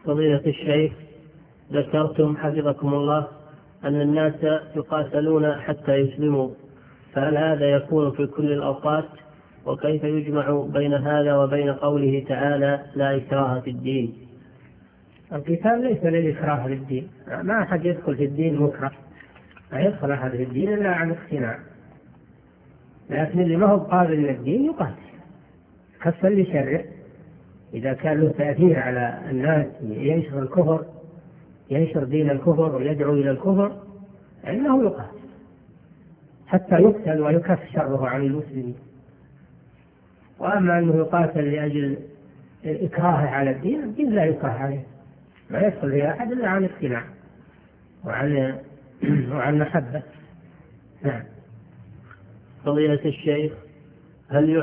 فضيلة الشيخ، ذكرتم حفظكم الله أن الناس يقاتلون حتى يسلموا، فهل هذا يكون في كل الأوقات؟ وكيف يجمع بين هذا وبين قوله تعالى لا إكراه في الدين؟ القتال ليس للإكراه في الدين، ما أحد يدخل في الدين مكره، لا يدخل أحد في الدين إلا عن اقتناع، لكن اللي ما هو قابل للدين يقاتل كفا لشره. إذا كان له تأثير على الناس ينشر الكفر، ينشر دين الكفر ويدعو إلى الكفر، فإنه يقاتل حتى يقتل ويكف شره عن المسلمين. وأما أنه يقاتل لأجل إكراهه على الدين، الدين لا يكره عليه، ما يدخل فيها أحد إلا عن اقتناع وعن محبة. نعم. فضيلة الشيخ، هل